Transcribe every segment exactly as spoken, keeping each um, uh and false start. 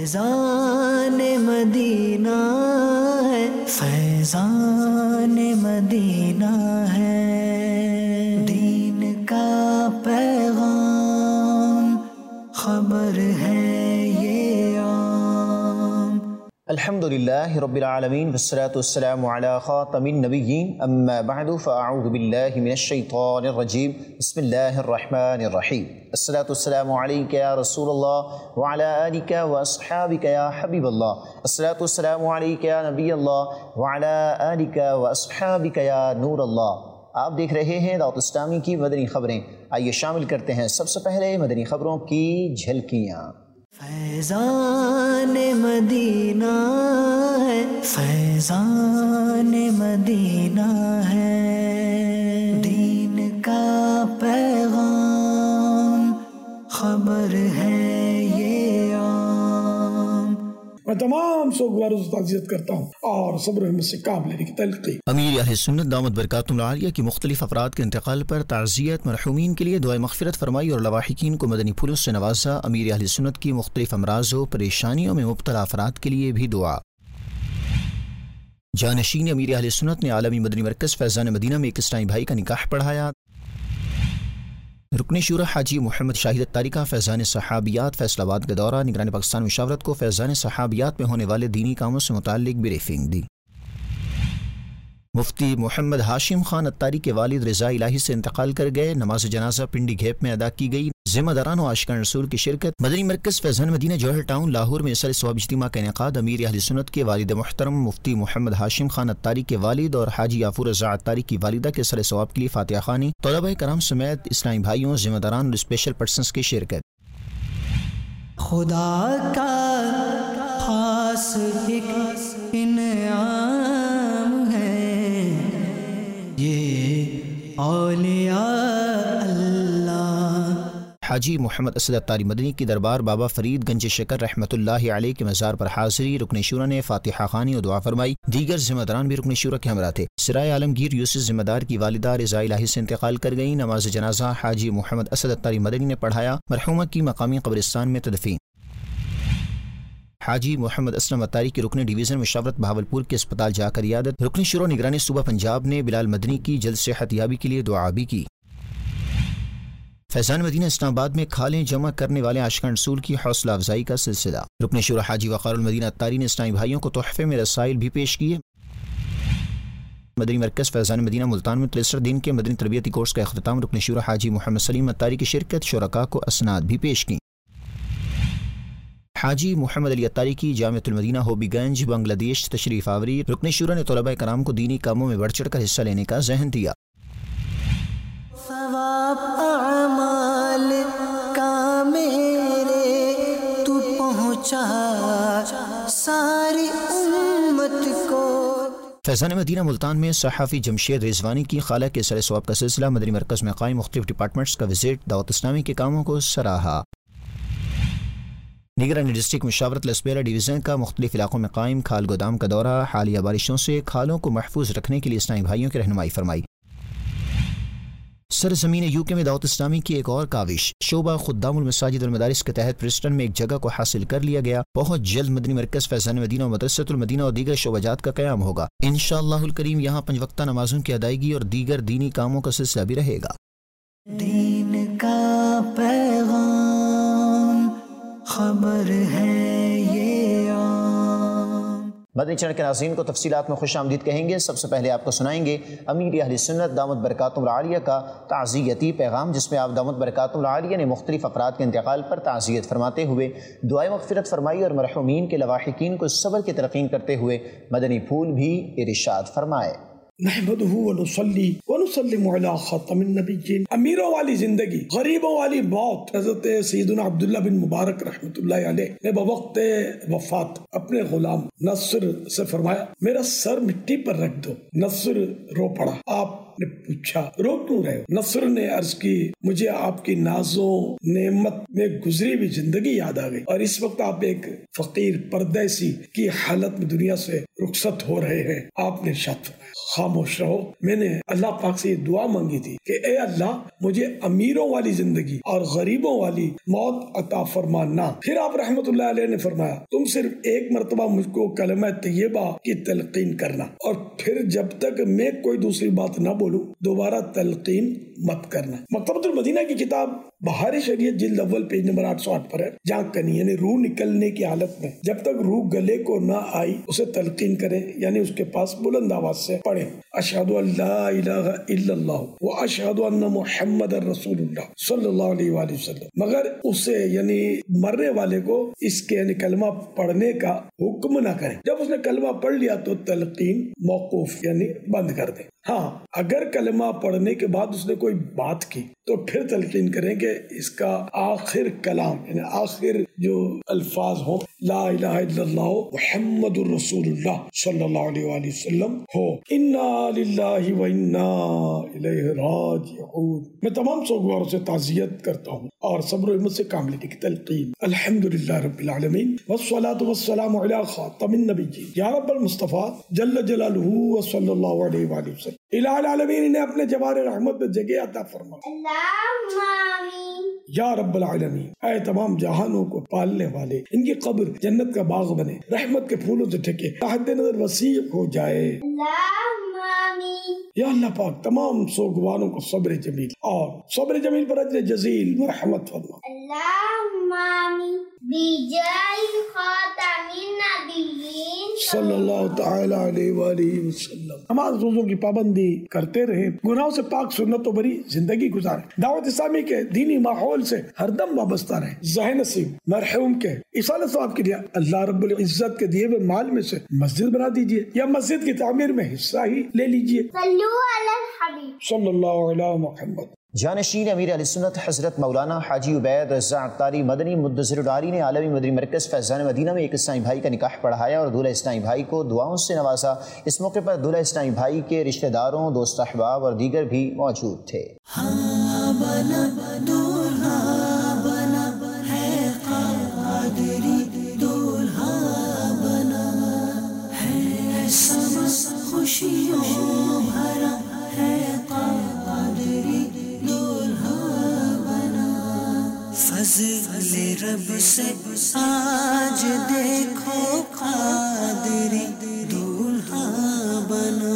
فیضان مدینہ ہے، فیضان مدینہ ہے، دین کا پیغام خبر ہے یہ عام۔ الحمدللہ رب العالمین والصلاة والسلام علی خاتم النبیین، اما بعد فاعوذ باللہ من الشیطان الرجیم، بسم اللہ الرحمن الرحیم۔ الصلاة والسلام علیک یا رسول اللہ وعلی آلک واصحابک یا حبیب اللہ، الصلاة والسلام علیک یا نبی اللہ وعلی آلک واصحابک یا نور اللہ۔ آپ دیکھ رہے ہیں دعوت اسلامی کی مدنی خبریں، آئیے شامل کرتے ہیں سب سے پہلے مدنی خبروں کی جھلکیاں۔ فیضان مدینہ ہے، فیضان مدینہ ہے، دین کا پیغام خبر ہے یہ عام۔ میں تمام سوگواروں سے تعزیت کرتا ہوں اور صبر ہمت سے کام لینے کی تلقین۔ امیر اہل سنت دامت برکاتہم العالیہ کی مختلف افراد کے انتقال پر تعزیت، مرحومین کے لیے دعائے مغفرت فرمائی اور لواحقین کو مدنی پھولوں سے نوازا۔ امیر اہل سنت کی مختلف امراض و پریشانیوں میں مبتلا افراد کے لیے بھی دعا۔ جانشین امیر اہل سنت نے عالمی مدنی مرکز فیضان مدینہ میں ایک اسلامی بھائی کا نکاح پڑھایا۔ رکن شورا حاجی محمد شاہد اتاری کا فیضان صحابیات فیصل آباد کا دورہ، نگران پاکستان مشاورت کو فیضان صحابیات میں ہونے والے دینی کاموں سے متعلق بریفنگ دی۔ مفتی محمد ہاشم خان اتاری کے والد رضا الہی سے انتقال کر گئے، نماز جنازہ پنڈی گھیپ میں ادا کی گئی۔ ذمہ داران و عاشقان رسول کی شرکت۔ مدنی مرکز فیضان مدینہ جوہر ٹاؤن لاہور میں اصل ثواب اجتماع کا انعقاد۔ امیر اہل سنت کے والد محترم مفتی محمد ہاشم خان اتاری کے والد اور حاجی یافور رضا اتاری کی والدہ کے اصل ثواب کے لیے فاتحہ خوانی، طلبہ کرام سمیت اسلامی بھائیوں، ذمہ داران اور اسپیشل پرسنز کی شرکت۔ خدا کا خاص ایک انعام ہے یہ اولیاء اللہ۔ حاجی محمد اسد اتاری مدنی کی دربار بابا فرید گنج شکر رحمۃ اللہ علیہ کے مزار پر حاضری، رکن شورا نے فاتحہ خوانی اور دعا فرمائی، دیگر ذمہ داران بھی رکن شورا کے ہمراہ تھے۔ سرائے عالمگیر یوسف ذمہ دار کی والدہ رضا الہی سے انتقال کر گئی، نماز جنازہ حاجی محمد اسد اتاری مدنی نے پڑھایا، مرحومہ کی مقامی قبرستان میں تدفین۔ حاجی محمد اسلم اتاری کی رکن ڈویژن مشاورت بہاولپور کے اسپتال جا کر عیادت، رکن شورا نگرانی صوبہ پنجاب نے بلال مدنی کی جلد صحت یابی کے لیے دعا بھی کی۔ فیضان مدینہ اسلام آباد میں کھالیں جمع کرنے والے عاشقان رسول کی حوصلہ افزائی کا سلسلہ، رکن شورا حاجی وقار المدینہ اتاری نے اسلامی بھائیوں کو تحفے میں رسائل بھی پیش کیے۔ مدنی مرکز فیضان مدینہ ملتان میں تریسٹھ دن کے مدنی تربیتی کورس کا اختتام، رکن شورا حاجی محمد سلیم اتاری کی شرکت، شرکاء کو اسناد بھی پیش کی۔ حاجی محمد علی اتاری کی جامعۃ المدینہ ہوبی گنج بنگلہ دیش تشریف آوری، رکن شورا نے طلباء کرام کو دینی کاموں میں بڑھ چڑھ کر حصہ لینے کا ذہن دیا۔ ثواب اعمال کا میرے تو پہنچا ساری امت کو۔ فیضان مدینہ ملتان میں صحافی جمشید رضوانی کی خالہ کے سر ثواب کا سلسلہ، مدنی مرکز میں قائم مختلف ڈپارٹمنٹس کا وزٹ، دعوت اسلامی کے کاموں کو سراہا۔ نگرانی ڈسٹرکٹ مشاورت لسبیرا ڈویژن کا مختلف علاقوں میں قائم کھال گودام کا دورہ، حالیہ بارشوں سے کھالوں کو محفوظ رکھنے کے لیے اسلامی بھائیوں کی رہنمائی فرمائی۔ سرزمین یو کے میں دعوت اسلامی کی ایک اور کاوش، شعبہ خدام المساجد والمدارس کے تحت پرسٹن میں ایک جگہ کو حاصل کر لیا گیا، بہت جلد مدنی مرکز فیضان مدینہ اور مدرسۃ المدینہ اور دیگر شعبہ جات کا قیام ہوگا انشاءاللہ الکریم۔ یہاں پنج وقتہ نمازوں کی ادائیگی اور دیگر دینی کاموں کا سلسلہ بھی رہے گا۔ دین کا پیغام خبر ہے یہ عام۔ مدنی چینل کے ناظرین کو تفصیلات میں خوش آمدید کہیں گے۔ سب سے پہلے آپ کو سنائیں گے امیر اہل سنت دامت برکاتہم العالیہ کا تعزیتی پیغام، جس میں آپ دامت برکاتہم العالیہ نے مختلف افراد کے انتقال پر تعزیت فرماتے ہوئے دعائے مغفرت فرمائی اور مرحومین کے لواحقین کو صبر کی تلقین کرتے ہوئے مدنی پھول بھی ارشاد فرمائے۔ نحمدہ ونصلی ونسلم علی خاتم النبیین۔ امیروں والی زندگی، غریبوں والی موت۔ حضرت سیدنا عبداللہ بن مبارک رحمۃ اللہ علیہ نے بوقت وفات اپنے غلام نصر سے فرمایا میرا سر مٹی پر رکھ دو۔ نصر رو پڑا۔ آپ آپ نے پوچھا رو کیوں رہے ہو؟ نصر نے عرض کی مجھے آپ کی نازوں نعمت میں گزری ہوئی زندگی یاد آ گئی اور اس وقت آپ ایک فقیر پردیسی کی حالت میں دنیا سے رخصت ہو رہے ہیں۔ آپ نے ارشاد فرمایا خاموش رہو، میں نے اللہ پاک سے یہ دعا مانگی تھی کہ اے اللہ مجھے امیروں والی زندگی اور غریبوں والی موت عطا فرمانا۔ پھر آپ رحمت اللہ علیہ نے فرمایا تم صرف ایک مرتبہ مجھ کو کلمہ طیبہ کی تلقین کرنا اور پھر جب تک میں کوئی دوسری بات نہ بولوں دوبارہ تلقین مت کرنا۔ مکتبۃ المدینہ کی کتاب بہار شریعت جلد اول پیج نمبر آٹھ سو آٹھ پر ہے، جہاں کنی یعنی روح نکلنے کی حالت میں جب تک روح گلے کو نہ آئی اسے تلقین کریں، یعنی اس کے پاس بلند آواز سے پڑھیں اشہد ان لا الہ الا اللہ و اشہد ان محمد رسول اللہ صلی اللہ علیہ وآلہ وسلم، مگر اسے یعنی مرنے والے کو اس کے یعنی کلمہ پڑھنے کا حکم نہ کریں۔ جب اس نے کلمہ پڑھ لیا تو تلقین موقوف یعنی بند کر دیں۔ ہاں اگر کلمہ پڑھنے کے بعد اس نے کوئی بات کی تو پھر تلقین کریں کہ اس کا آخر کلام یعنی آخر جو الفاظ ہوں لا الہ الا اللہ محمد الرسول اللہ صلی اللہ علیہ وآلہ وسلم ہو۔ انا للہ و انا الیہ راجعون۔ میں تمام سوگواروں سے تعزیت کرتا ہوں اور صبر و ہمت سے کام لینے کی تلقین۔ الحمدللہ رب العالمین والصلاة والسلام علی خاتم النبیین یا رب المصطفیٰ جل جلالہ و صلی اللہ علیہ وآلہ وسلم۔ الہ العالمین انہیں اپنے جوار رحمت میں جگہ عطا فرما اللہم آمین۔ یا رب العالمین اے تمام جہانوں کو پالنے والے ان کی قبر جنت کا باغ بنے، رحمت کے پھولوں سے ٹھکے، تحت نظر وسیع ہو جائے۔ اللہم آمین۔ یا اللہ پاک تمام سوگواروں کو صبر جمیل اور صبر جمیل پر اجر جزیل مرحمت فرما۔ اللہم آمین بجاہ خاتم النبیین صلی اللہ تعالی علیہ وآلہ وسلم۔ نماز روزوں کی پابندی کرتے رہیں، گناہوں سے پاک سنت و بری زندگی گزاریں، دعوت اسلامی کے دینی ماحول سے ہر دم وابستہ رہیں۔ ذہن نصیب مرحوم کے اصالہ ثواب کے لیے اللہ رب العزت کے دیے ہوئے مال میں سے مسجد بنا دیجیے یا مسجد کی تعمیر میں حصہ ہی لے لیجیے۔ صلو علی الحبیب صلی اللہ علیہ محمد۔ جانشین امیر اہل سنت حضرت مولانا حاجی عبید رضا عطاری مدنی مدثر العاری نے عالمی مدنی مرکز فیضان مدینہ میں ایک اسلامی بھائی کا نکاح پڑھایا اور دولہا اسلامی بھائی کو دعاؤں سے نوازا۔ اس موقع پر دولہا اسلامی بھائی کے رشتہ داروں، دوست احباب اور دیگر بھی موجود تھے۔ ہاں بنا دولہا بنا ہے قادری، دولہا بنا ہے سما خوشیوں بھرا ہے قادری، فضل رب سے آج دیکھو قادری دولہا بنا،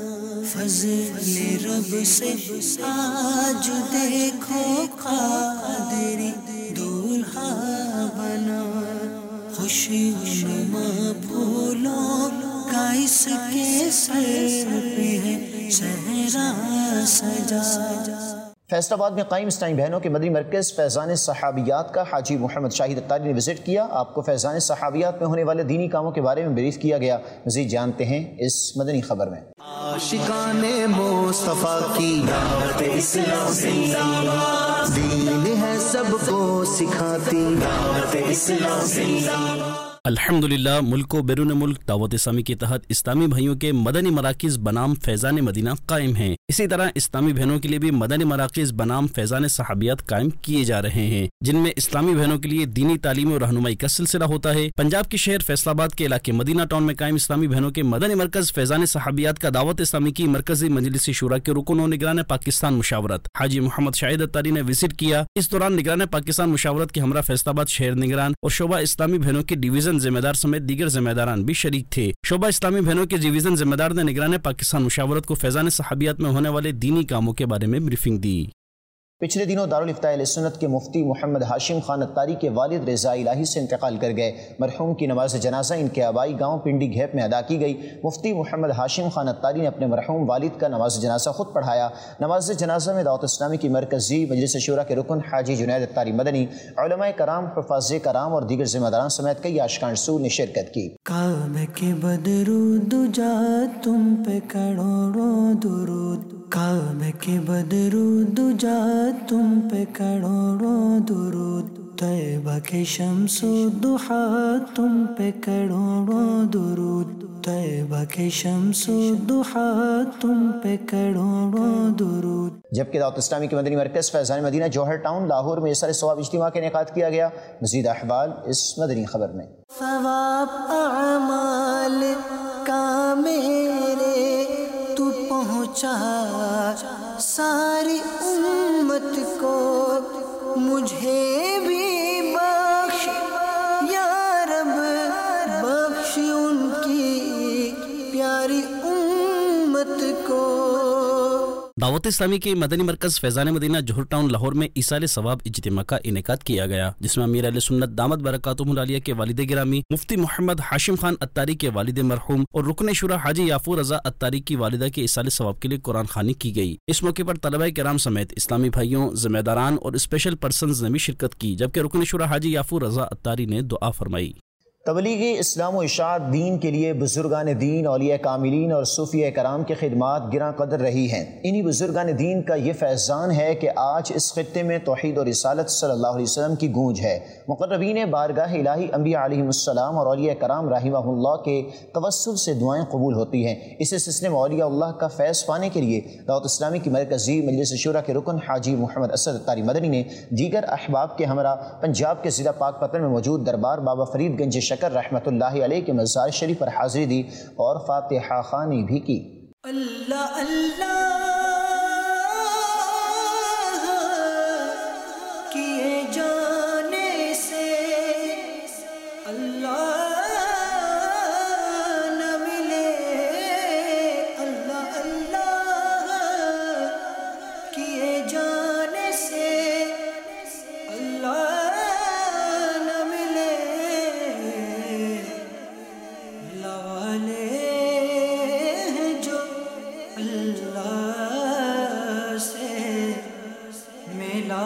فضل رب سے آج دیکھو قادری دولہا بنا، خوشی نما پھولوں کا اس کے سر پہ ہے صحرا سجا۔ فیصل آباد میں قائم اسلامی بہنوں کے مدنی مرکز فیضان صحابیات کا حاجی محمد شاہد عطاری نے وزٹ کیا۔ آپ کو فیضان صحابیات میں ہونے والے دینی کاموں کے بارے میں بریف کیا گیا۔ مزید جانتے ہیں اس مدنی خبر میں۔ عاشقان مصطفیٰ کی دعوت اسلام زندہ باد، دین ہے سب کو سکھاتی دعوت اسلام زندہ باد۔ الحمدللہ ملک و بیرون ملک دعوت اسلامی کے تحت اسلامی بھائیوں کے مدنی مراکز بنام فیضان مدینہ قائم ہیں۔ اسی طرح اسلامی بہنوں کے لیے بھی مدنی مراکز بنام فیضان صحابیات قائم کیے جا رہے ہیں، جن میں اسلامی بہنوں کے لیے دینی تعلیم اور رہنمائی کا سلسلہ ہوتا ہے۔ پنجاب کے شہر فیصل آباد کے علاقے مدینہ ٹاؤن میں قائم اسلامی بہنوں کے مدنی مرکز فیضان صحابیات کا دعوت اسلامی کی مرکزی مجلس شورا کے رکن و نگران پاکستان مشاورت حاجی محمد شاہد عطاری نے وزٹ کیا۔ اس دوران نگران پاکستان مشاورت کے ہمراہ فیصل آباد شہر نگران اور شعبہ اسلامی بہنوں کے ڈویژن ذمہ دار سمیت دیگر ذمہ داران بھی شریک تھے۔ شعبہ اسلامی بہنوں کے ڈویژن ذمہ دار نے نگران پاکستان مشاورت کو فیضان صحابیات میں ہونے والے دینی کاموں کے بارے میں بریفنگ دی۔ پچھلے دنوں دارالفتاء اہل سنت کے مفتی محمد ہاشم خان عطاری کے والد رضا الہی سے انتقال کر گئے۔ مرحوم کی نماز جنازہ ان کے آبائی گاؤں پنڈی گھیپ میں ادا کی گئی۔ مفتی محمد ہاشم خان عطاری نے اپنے مرحوم والد کا نماز جنازہ خود پڑھایا۔ نماز جنازہ میں دعوت اسلامی کی مرکزی مجلس شورا کے رکن حاجی جنید عطاری مدنی، علماء کرام، حفاظ کرام اور دیگر ذمہ داران سمیت کئی عاشقان رسول نے شرکت کی۔ کعبہ کے بدرود جا تم پہ کروڑوں درود، کعبہ کے بدرود جا تم پہ کروڑوں درود، طیبہ کے شمس و ضحیٰ تم پہ کروڑوں درود، طیبہ کے شمس و ضحا تم پہ کروڑوں درود. جبکہ دعوت اسلامی کے مدنی مرکز فیضان مدینہ جوہر ٹاؤن لاہور میں ایسار ثواب اجتماع کا انعقاد کیا گیا. مزید احوال اس مدنی خبر میں. ثواب اعمال کا میرے تو پہنچا ساری امت کو, مجھے بھی بخش یا رب, بخش ان کی پیاری امت کو. دعوت اسلامی کے مدنی مرکز فیضان مدینہ جوہر ٹاؤن لاہور میں ایصال ثواب اجتماع کا انعقاد کیا گیا, جس میں امیر اہل سنت دامت برکاتہم العالیہ کے والد گرامی مفتی محمد ہاشم خان اتاری کے والد مرحوم اور رکن شورا حاجی یافور رضا اتاری کی والدہ کے ایصال ثواب کے لیے قرآن خوانی کی گئی. اس موقع پر طلبہ کرام سمیت اسلامی بھائیوں, ذمہ داران اور اسپیشل پرسنز نے بھی شرکت کی, جبکہ رکن شورا حاجی یافور رضا اتاری نے دعا فرمائی. تبلیغ اسلام و اشاعت دین کے لیے بزرگان دین, اولیاء کاملین اور صوفیاء کرام کی خدمات گراں قدر رہی ہیں. انہی بزرگان دین کا یہ فیضان ہے کہ آج اس خطے میں توحید اور رسالت صلی اللہ علیہ وسلم کی گونج ہے. مقربین بارگاہ الہی انبیاء علیہم السلام اور اولیاء کرام رحمہ اللہ کے توسل سے دعائیں قبول ہوتی ہیں. اس سلسلے میں اولیاء اللہ کا فیض پانے کے لیے دعوت اسلامی کی مرکزی مجلس شورا کے رکن حاجی محمد اسد اتاری مدنی نے دیگر احباب کے ہمراہ پنجاب کے ضلع پاک پتن میں موجود دربار بابا فرید گنج شکر رحمۃ اللہ علیہ کے مزار شریف پر حاضری دی اور فاتحہ خوانی بھی کی. اللہ اللہ کیے جانے سے اللہ نہ ملے, اللہ اللہ کیے جانے سے اللہ نہ ملے, اللہ سے ملا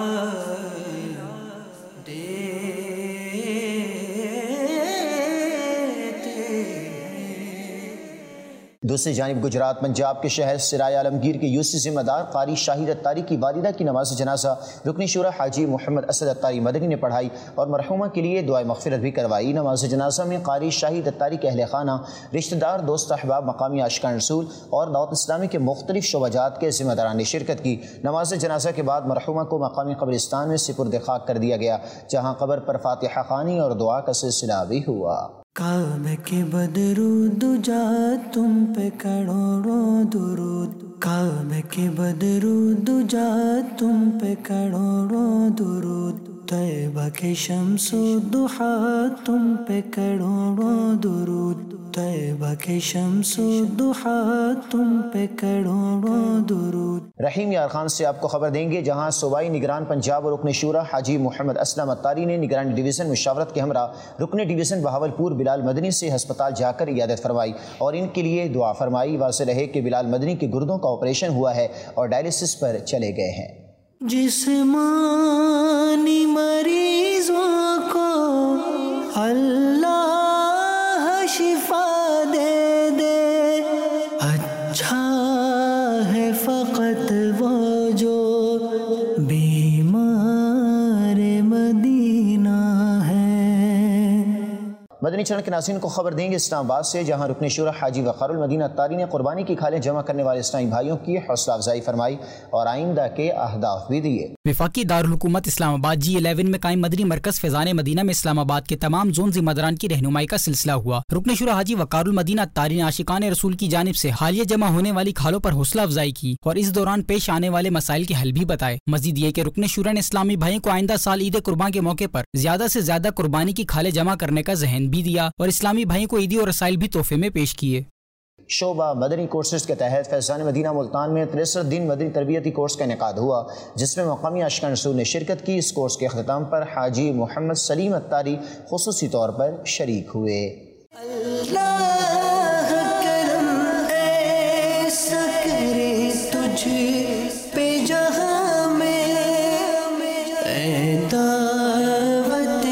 دوسری جانب گجرات پنجاب کے شہر سرائے عالمگیر کے یوسی ذمہ دار قاری شاہد اتاری کی والدہ کی نماز جنازہ رکن شورا حاجی محمد اسد اتاری مدنی نے پڑھائی اور مرحومہ کے لیے دعائے مغفرت بھی کروائی. نماز جنازہ میں قاری شاہد اتاری کے اہل خانہ, رشتہ دار, دوست احباب, مقامی عاشقان رسول اور دعوت اسلامی کے مختلف شعبات کے ذمہ داران نے شرکت کی. نماز جنازہ کے بعد مرحومہ کو مقامی قبرستان میں سپرد خاک کر دیا گیا, جہاں قبر پر فاتحہ خوانی اور دعا کا سلسلہ بھی ہوا. کعبہ کے بدرود جا تم پہ کروڑوں درود, کعبہ کے بدرود جا تم پہ کروڑوں درود, طیبہ کے شمس و ضحا تم پہ کروڑوں درود, طیبہ کے شمس و ضحا تم پہ کروڑوں درود. رحیم یار خان سے آپ کو خبر دیں گے, جہاں صوبائی نگران پنجاب اور رکن شورا حاجی محمد اسلم اتاری نے نگرانی ڈویژن مشاورت کے ہمراہ رکن ڈویژن بہاولپور بلال مدنی سے ہسپتال جا کر عیادت فرمائی اور ان کے لیے دعا فرمائی. واضح رہے کہ بلال مدنی کے گردوں کا آپریشن ہوا ہے اور ڈائلسس پر چلے گئے ہیں. جسمانی مریضوں کو اللہ شفا دے دے, اچھا ہے فقط وہ جو بیمار مدینہ ہے. مدنی چینل کے ناظرین کو خبر دیں گے اسلام آباد سے, جہاں رکن شورا حاجی وقار المدینہ اتاری نے قربانی کی کھالیں جمع کرنے والے اسلامی بھائیوں کی حوصلہ افزائی فرمائی اور آئندہ کے اہداف بھی دیے. وفاقی دارالحکومت اسلام آباد جی الیون میں قائم مدنی مرکز فیضان مدینہ میں اسلام آباد کے تمام زون ذمہ داران کی رہنمائی کا سلسلہ ہوا. رکن شورا حاجی وقار المدینہ اتاری نے عاشقان رسول کی جانب سے حالیہ جمع ہونے والی کھالوں پر حوصلہ افزائی کی اور اس دوران پیش آنے والے مسائل کے حل بھی بتائے. مزید یہ کہ رکن شورا نے اسلامی بھائیوں کو آئندہ سال عید قربان کے موقع پر زیادہ سے زیادہ قربانی کی کھالیں جمع کرنے کا ذہن بھی دیا اور اسلامی بھائیوں کو عیدی اور رسائل بھی تحفے میں پیش کیے. شعبہ مدنی کورسز کے تحت فیضان مدینہ ملتان میں تریسٹھ دن مدنی تربیتی کورس کا انعقاد ہوا, جس میں مقامی عاشقان رسول نے شرکت کی. اس کورس کے اختتام پر حاجی محمد سلیم اتاری خصوصی طور پر شریک ہوئے. اللہ کرم ایسا کرے تجھ پہ جہاں میں, اے دعوت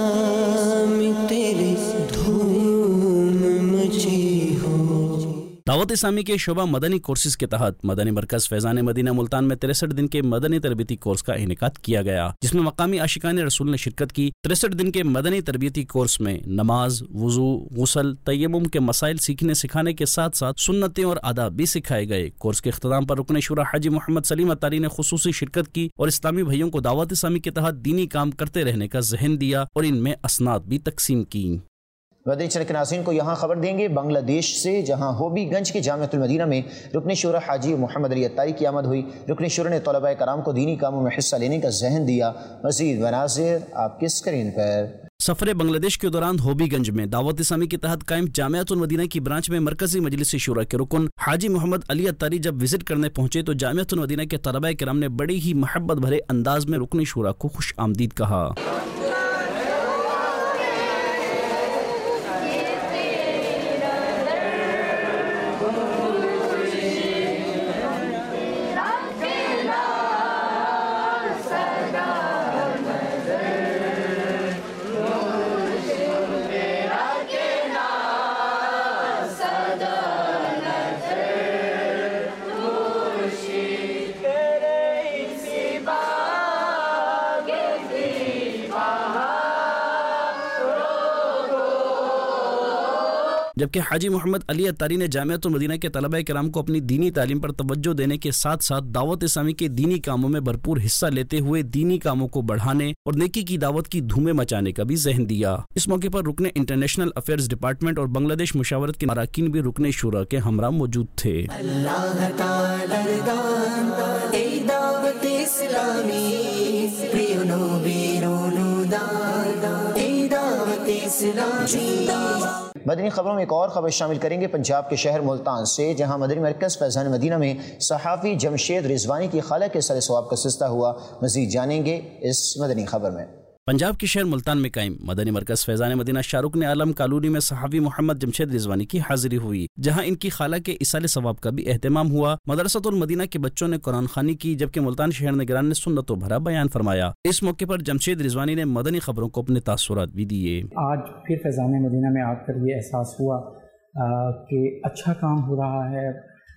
اسلام تیری دھوم مچی ہو. दावत इस्लामी के शोबा मदनी कोर्सेज के तहत मदनी मरकज फैजान मदीना मुल्तान में तिरसठ दिन के मदनी तरबियती कोर्स का इनेकाद किया गया, जिसमें मकामी आशिकान रसूल ने शिरकत की। तिरसठ दिन के मदनी तरबियती कोर्स में नमाज, वुजू, गुसल, तयम्मुम के मसाइल सीखने सिखाने के साथ साथ सुन्नतें और आदाब भी सिखाए गए। कोर्स के इख्तिताम पर रुकन शुरा हाजी मोहम्मद सलीम अत्तारी ने खुसूसी शिरकत की और इस्लामी भाइयों को दावत इस्लामी के तहत दीनी काम करते रहने का ज़हन दिया और इनमें असनाद भी तकसीम की। मदनी चैनल के नाज़रीन को यहाँ खबर देंगे बांग्लादेश से, जहाँ होबीगंज के जामिअतुल मदीना में रुकन शुरा हाजी मोहम्मद अली अत्तारी की आमद हुई। रुकन शुरा ने तलबा कराम को दीनी कामों में हिस्सा लेने का ज़हन दिया। मज़ीद मनाज़िर आपकी स्क्रीन पर। सफर बांग्लादेश के दौरान होबीगंज में दावत इस्लामी के तहत कायम जामिअतुल मदीना की ब्रांच में मरकजी मजलिस शुरा के रुकन हाजी मोहम्मद अली अत्तारी जब विजिट करने पहुंचे तो जामिअतुल मदीना के तलबा किराम ने बड़ी ही मोहब्बत भरे अंदाज में रुकन शुरा को खुश आमदीद कहा। जबकि हाजी मोहम्मद अली अत्तारी ने जामिअतुल मदीना के तलबा किराम को अपनी दीनी तालीम पर तवज्जो देने के साथ साथ दावत इस्लामी के दीनी कामों में भरपूर हिस्सा लेते हुए दीनी कामों को बढ़ाने और नेकी की दावत की धूमें मचाने का भी ज़हन दिया। इस मौके पर रुकने इंटरनेशनल अफेयर्स डिपार्टमेंट और बांग्लादेश मुशावरत के अरकान भी रुकने शुरा के हमरा मौजूद थे। मदनी खबरों में एक और खबर शामिल करेंगे पंजाब के शहर मुल्तान से, जहां मदनी मरकज़ फैज़ान मदीना में सहाफ़ी जमशेद रिजवानी की खाला के सर सवाब का सिलसिला हुआ। मज़ीद जानेंगे इस मदनी खबर में। पंजाब के शहर मुल्तान में कायम मदनी मरकज़ फैज़ान मदीना शाहरुख ने आलम कॉलोनी में सहाफ़ी मोहम्मद जमशेद रिजवानी की हाजिरी हुई, जहां इनकी खाला के इसाले सवाब का भी एहतमाम हुआ। मदरसतुल मदीना के बच्चों ने कुरान खानी की, जबकि मुल्तान शहर निगरान ने सुन्नतों भरा बयान फरमाया। इस मौके पर जमशेद रिजवानी ने मदनी खबरों को अपने तासुरात भी दिए। आज फिर फैज़ान मदीना में आकर ये एहसास हुआ कि अच्छा काम हो रहा है,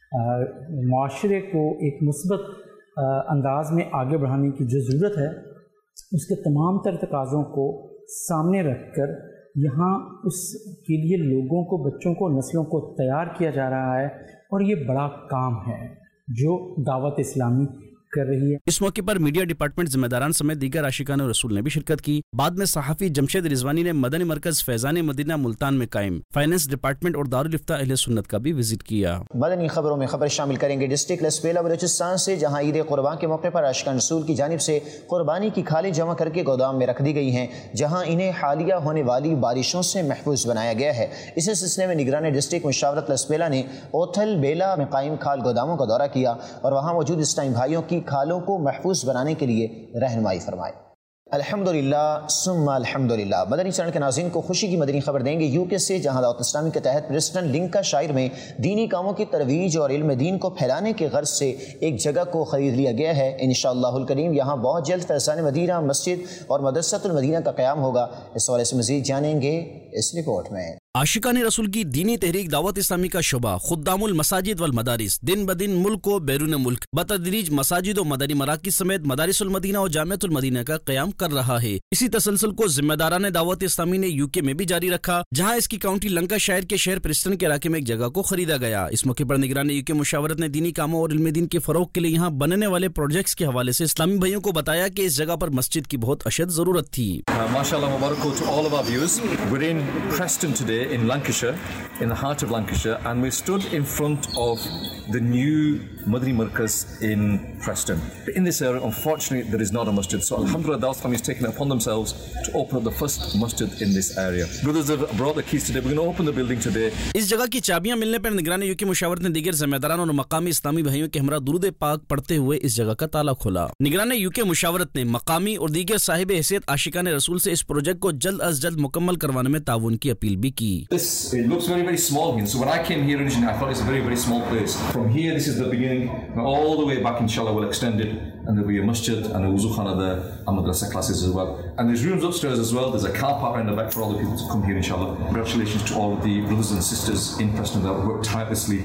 माशरे को एक मुस्बत अंदाज में आगे बढ़ाने की जो ज़रूरत है उसके तमाम तर तकाज़ों को सामने रखकर यहाँ उसके लिए लोगों को, बच्चों को, नस्लों को तैयार किया जा रहा है और ये बड़ा काम है जो दावत इस्लामी कर रही है। इस मौके पर मीडिया डिपार्टमेंट जिम्मेदारान समेत दीगर आशिकान रसूल ने भी शिरकत की। बाद में सहाफ़ी जमशेद रिजवानी ने मदनी मरकज़ फैज़ान मदीना मुल्तान में कायम फाइनेंस डिपार्टमेंट और दारुल इफ्ता अहले सुन्नत का भी विजिट किया। मदनी खबरों में खबर शामिल करेंगे डिस्ट्रिक्ट लसपेला बलूचिस्तान से, जहाँ ईद कुर्बान के मौके पर आशिकान रसूल की जानिब से कुर्बानी की खाली जमा करके गोदाम में रख दी गई हैं, जहाँ इन्हें हालिया होने वाली बारिशों से महफूज बनाया गया है। इसी सिलसिले में निगरान डिस्ट्रिक्ट मुशावरत लसपेला ने ओथल बेला में कायम खाल गोदामों का दौरा किया और वहाँ मौजूद इस्लामी भाइयों की खालों को महफूज बनाने के लिए रहनुमाई फरमाई। अल्हम्दुलिल्लाह सुम्मा अल्हम्दुलिल्लाह। मदनी चैनल के नाज़रीन को खुशी की मदनी खबर देंगे यूके से, जहाँ दावत इस्लामी के तहत प्रेस्टन लिंकाशायर में दीनी कामों की तरवीज और इल्म दीन को फैलाने के गर्ज से एक जगह को ख़रीद लिया गया है। इंशाअल्लाहुल करीम यहाँ बहुत जल्द फैज़ान मदीना मस्जिद और मदरसतुल मदीना का क़याम होगा। इस हवाले से मज़ीद जानेंगे इस रिपोर्ट में। आशिकान रसूल की दीनी तहरीक दावत इस्लामी का शुबा खुद्दामुल मसाजिद वल मदारिस दिन ब दिन मुल्क व बैरून मुल्क बतदरीज मसाजिद और मदनी मराकिज समेत मदारिसुल मदीना और जामिअतुल मदीना का क़याम कर रहा है। इसी तसलसल को जिम्मेदारान दावत इस्लामी ने यूके में भी जारी रखा, जहाँ इसकी काउंटी लंकाशायर के शहर प्रिस्टन के इलाके में एक जगह को खरीदा गया। इस मौके पर निगरान यूके मुशावरत ने दीनी कामों और इल्म दीन के फरोग के लिए यहाँ बनने वाले प्रोजेक्ट्स के हवाले से इस्लामी भाइयों को बताया कि इस जगह पर मस्जिद की बहुत अशद जरूरत थी। माशाअल्लाह मुबारक to all of our viewers. We're in Preston today in Lancashire, in the heart of Lancashire, and we stood in front of the new Madani Markaz in Preston. In this area, unfortunately, there is not a masjid. So alhamdulillah, Dawat Islami has taken it upon themselves to open up the first masjid in this area. Brothers have brought the keys today. We're going to open the building today. इस जगह की चाबियां मिलने पर निगरान UK मुशावरत ने दीगर जिम्मेदारान और मकामी इस्लामी भाइयों के हमरा दुरूद पाक पढ़ते हुए इस जगह का ताला खोला। निगरान यूके मुशावरत ने मकामी और दीगर साहिब हैसियत आशिकान रसूल से इस प्रोजेक्ट को जल्द अज जल्द मुकम्मल करवाने में ताउन की अपील भी की। This it looks very very small here. So when I came here originally, I thought it's a very very small place. From here, this is the beginning. All the way back, inshallah, we'll extend it, and there'll be a masjid and a wuzu khana there, and madrasa classes as well. And there's rooms upstairs as well. There's a car park around the back for all the people to come here, inshallah. Congratulations to all of the brothers and sisters in Preston that worked tirelessly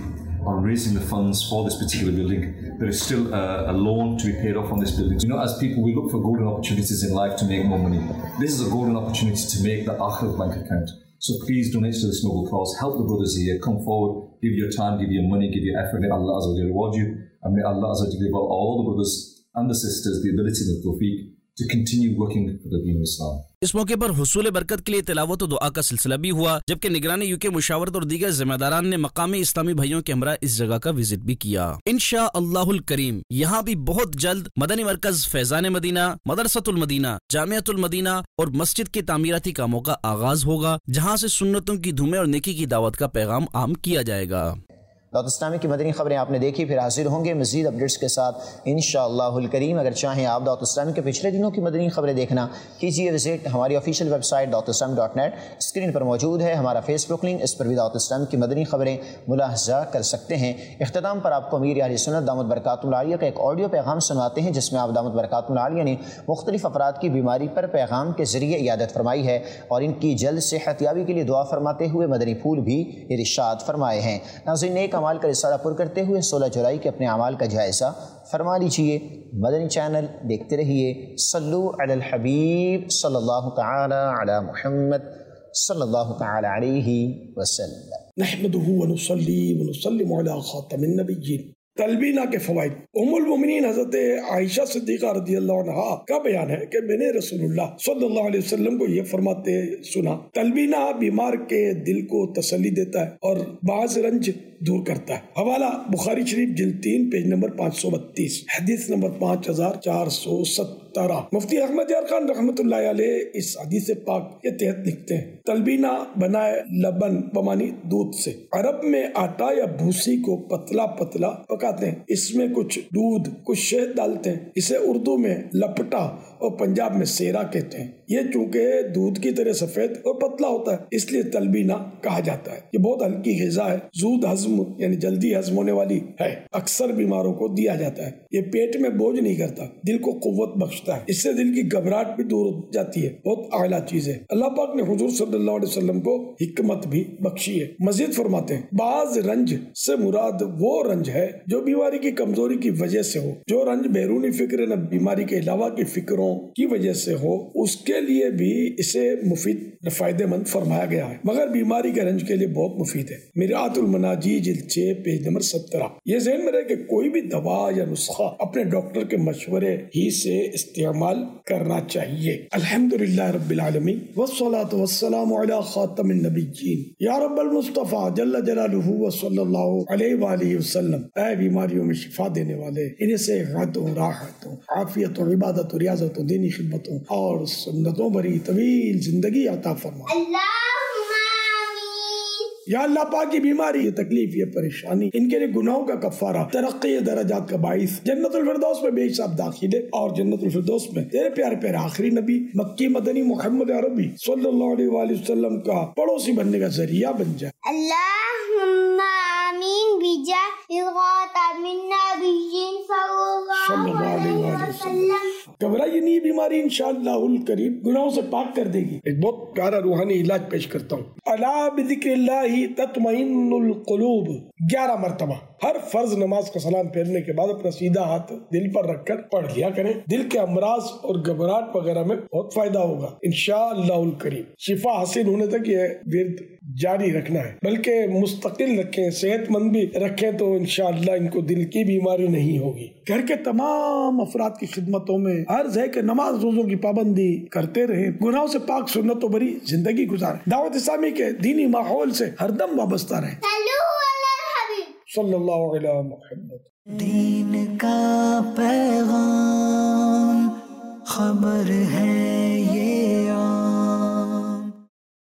on raising the funds for this particular building. There is still a, a loan to be paid off on this building. You know, as people, we look for golden opportunities in life to make more money. This is a golden opportunity to make the Akhirat bank account. So please donate to this noble cause. Help the brothers here. Come forward. Give your time, give your money, give your effort. May Allah Azza wa Jalla reward you. And may Allah Azza wa Jalla give all the brothers and the sisters the ability and the tawfiq to continue working for the deen of Islam. اس موقع پر حصول برکت کے لیے تلاوت و دعا کا سلسلہ بھی ہوا، جبکہ نگرانی یو کے مشاورت اور دیگر ذمہ داران نے مقامی اسلامی بھائیوں کے ہمراہ اس جگہ کا وزٹ بھی کیا۔ انشاء اللہ الکریم یہاں بھی بہت جلد مدنی مرکز فیضان مدینہ، مدرسۃ المدینہ، جامعۃ المدینہ اور مسجد کے تعمیراتی کاموں کا آغاز ہوگا، جہاں سے سنتوں کی دھومیں اور نیکی کی دعوت کا پیغام عام کیا جائے گا۔ دعوت اسلامی کی مدنی خبریں آپ نے دیکھی، پھر حاضر ہوں گے مزید اپڈیٹس کے ساتھ انشاءاللہ الکریم۔ اگر چاہیں آپ دعوت اسلامی کے پچھلے دنوں کی مدنی خبریں دیکھنا، کیجیے وزٹ ہماری آفیشیل ویب سائٹ دعوت اسلامی ڈاٹ نیٹ، اسکرین پر موجود ہے ہمارا فیس بک لنک، اس پر بھی دعوت اسلامی کی مدنی خبریں ملاحظہ کر سکتے ہیں۔ اختتام پر آپ کو امیر اہل سنت دامت برکاتہ العالیہ کا ایک آڈیو پیغام سنواتے ہیں، جس میں آپ دامت برکاتہ العالیہ نے مختلف افراد کی بیماری پر پیغام کے ذریعے عیادت فرمائی ہے اور ان کی جلد صحت یابی کے لیے دعا فرماتے ہوئے مدنی پھول بھی ارشاد فرمائے ہیں۔ ناظرین، نیک اعمال کا رسالہ پر کرتے ہوئے سولہ جولائی کے اپنے اعمال کا جائزہ فرما لیجیے۔ مدنی چینل دیکھتے رہیے۔ صلو علی الحبیب صلی اللہ تعالی علی محمد صلی اللہ تعالی علیہ وسلم۔ نحمده ونصلی ونسلم علی خاتم النبیین۔ تلبینہ کے فوائد۔ ام المومنین حضرت عائشہ صدیقہ رضی اللہ عنہا کا بیان ہے کہ میں نے رسول اللہ صلی اللہ علیہ وسلم کو یہ فرماتے سنا، تلبینہ بیمار کے دل کو تسلی دیتا ہے اور بعض رنج دور کرتا ہے۔ حوالہ بخاری شریف جلد تین پیج نمبر پانچ سو بتیس، حدیث نمبر پانچ ہزار چار سو سترہ۔ مفتی احمد یار خان رحمۃ اللہ علیہ اس حدیث پاک کے تحت لکھتے ہیں، تلبینہ بنائے لبن بمانی دودھ سے، عرب میں آٹا یا بھوسی کو پتلا پتلا پکاتے ہیں، اس میں کچھ دودھ کچھ شہد ڈالتے ہیں، اسے اردو میں لپٹا اور پنجاب میں سیرا کہتے ہیں۔ یہ چونکہ دودھ کی طرح سفید اور پتلا ہوتا ہے اس لیے تلبینہ کہا جاتا ہے۔ یہ بہت ہلکی غذا ہے، زود ہضم یعنی جلدی ہضم ہونے والی ہے، اکثر بیماروں کو دیا جاتا ہے۔ یہ پیٹ میں بوجھ نہیں کرتا، دل کو قوت بخشتا ہے، اس سے دل کی گھبراہٹ بھی دور ہو جاتی ہے، بہت اعلیٰ چیز ہے۔ اللہ پاک نے حضور صلی اللہ علیہ وسلم کو حکمت بھی بخشی ہے۔ مزید فرماتے ہیں، بعض رنج سے مراد وہ رنج ہے جو بیماری کی کمزوری کی وجہ سے ہو، جو رنج بیرونی فکر نہ بیماری کے علاوہ کی فکروں کی وجہ سے ہو، اس کے لیے بھی اسے مفید فائدہ مند فرمایا گیا ہے، مگر بیماری کے رنج کے لیے بہت مفید ہے۔ مرآت المناجی جلد چھ پیج نمبر سترہ۔ یہ ذہن میں رہے کہ کوئی بھی دوا یا نسخہ اپنے ڈاکٹر کے مشورے ہی سے استعمال کرنا چاہیے۔ الحمدللہ رب العالمین والصلاة والسلام علی خاتم النبیین یا رب المصطفیٰ جل جلالہ وصلی اللہ علیہ وآلہ وسلم۔ اے بیماریوں میں شفا دینے والے، انہیں صحتوں، راحتوں، عافیتوں، عبادت و ریاضتوں، دینی خدمتوں اور سنتوں بری طویل زندگی عطا فرما۔ اللہم آمین۔ یا اللہ پاک، یہ بیماری، یہ تکلیف، یہ پریشانی، ان کے لیے گناہوں کا کفارہ، ترقی درجات کا باعث، جنت الفردوس میں بے حساب داخلے اور جنت الفردوس میں تیرے پیارے پیارے آخری نبی مکی مدنی محمد عربی صلی اللہ علیہ وآلہ وسلم کا پڑوسی بننے کا ذریعہ بن جائے۔ اللہم آمین بجاہ خاتم النبیین صلی اللہ علیہ وسلم۔ گھبرائیے نہیں، بیماری انشاءاللہ الکریم گناہوں سے پاک کر دے گی۔ ایک بہت پیارا روحانی علاج پیش کرتا ہوں۔ الا بذکر اللہ تطمئن القلوب، گیارہ مرتبہ ہر فرض نماز کا سلام پھیرنے کے بعد اپنا سیدھا ہاتھ دل پر رکھ کر پڑھ لیا کریں۔ دل کے امراض اور گھبراہٹ وغیرہ میں بہت فائدہ ہوگا انشاءاللہ الکریم۔ شفا حاصل ہونے تک یہ ورد جاری رکھنا ہے، بلکہ مستقل رکھیں، صحت مند بھی رکھیں تو انشاءاللہ ان کو دل کی بیماری نہیں ہوگی۔ گھر کے تمام افراد کی خدمتوں میں عرض ہے کہ نماز روزوں کی پابندی کرتے رہیں، گناہوں سے پاک سنتوں بری زندگی گزاریں، دعوت اسلامی کے دینی ماحول سے ہر دم وابستہ رہیں۔ صلی اللہ علیہ محمد۔ دین کا پیغام خبر ہے یہ